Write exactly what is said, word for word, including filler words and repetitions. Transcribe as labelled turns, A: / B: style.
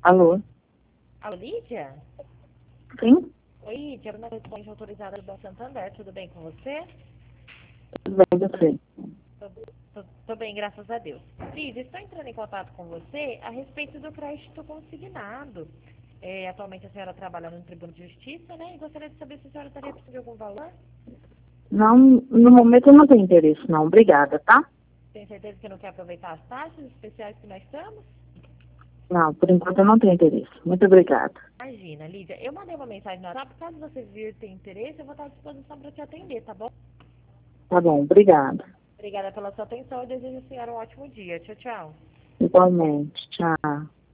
A: Alô?
B: Alô, Lídia?
A: Sim?
B: Oi, Lídia, Bruna Responde, autorizada do Santander, tudo bem com você?
A: Tudo bem, você?
B: Tô, tô, tô bem, graças a Deus. Lídia, estou entrando em contato com você a respeito do crédito consignado. É, atualmente a senhora trabalha no Tribunal de Justiça, né? E gostaria de saber se a senhora estaria precisando de algum valor.
A: Não, no momento eu não tenho interesse, não. Obrigada, tá?
B: Tem certeza que não quer aproveitar as taxas especiais que nós estamos?
A: Não, por enquanto eu não tenho interesse. Muito obrigada.
B: Imagina, Lídia, eu mandei uma mensagem no WhatsApp, caso você vir ter interesse, eu vou estar à disposição para te atender, tá bom?
A: Tá bom, obrigada.
B: Obrigada pela sua atenção e desejo a senhora um ótimo dia. Tchau, tchau.
A: Igualmente. Tchau.